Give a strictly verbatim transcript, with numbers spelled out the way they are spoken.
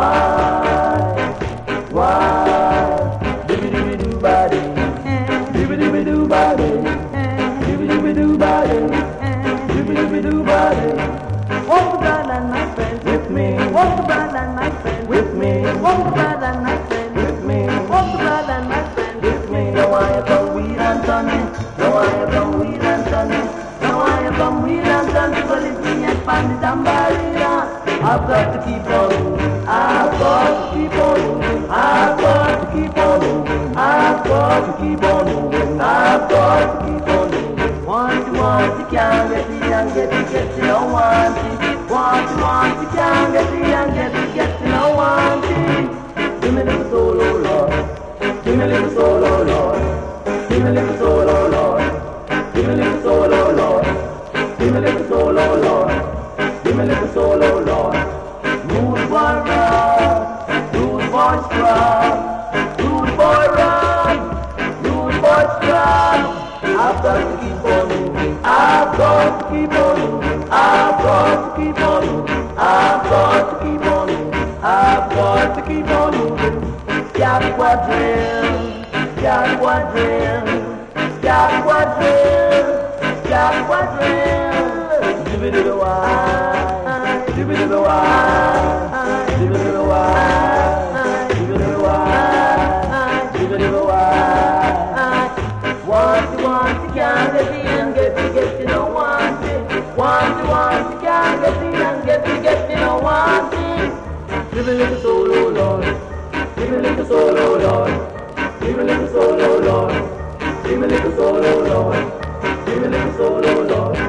Why? Why? Dibby dibby doo body. Dibby dibby doo body. Dibby dibby doo body. Dibby dibby doo body. Walk the brother, my friend, With me. walk the brother, my friend, With me. walk the brother, my friend, With me. walk the brother, my friend. With me. Now I am from Wheel and Sunny. Now I am from Wheel and Sunny. Now I am from Wheel and Sunny. So let me expand the tambourina. I've got to keep on moving. I've got to keep on moving. I've got to keep on moving. I've got to keep on moving. I've got to keep on moving. Want you want you can't get it and get it, get it, don't want it. Want you want you can't get it and get it, get it, don't want it. Give me a little soul, oh Lord. Give me a little soul, oh Lord. Give me a little soul, oh Lord. Give me a little soul, oh Lord. Give me a little soul, oh Lord. Give me a little soul, oh Lord. Rude boy run, rude boy strong, rude boy run, rude boy strong. I've got to keep on moving. I've got to keep on moving. I've got to keep on moving. I've got to keep on moving. I've got to keep on moving. Scat quadrille, scat quadrille, scat quadrille, scat quadrille. Give it a while, give it a while, give it a while, give it a while, give it a while. Want you want you can't get it and get it, get it, don't want it. Want you want you can't get it and get it, get it, don't want it. Give me a little soul, oh Lord. Give me a little soul, oh Lord. Give me a little soul, oh Lord. Give me a little soul, oh Lord. Give me a little soul, oh Lord.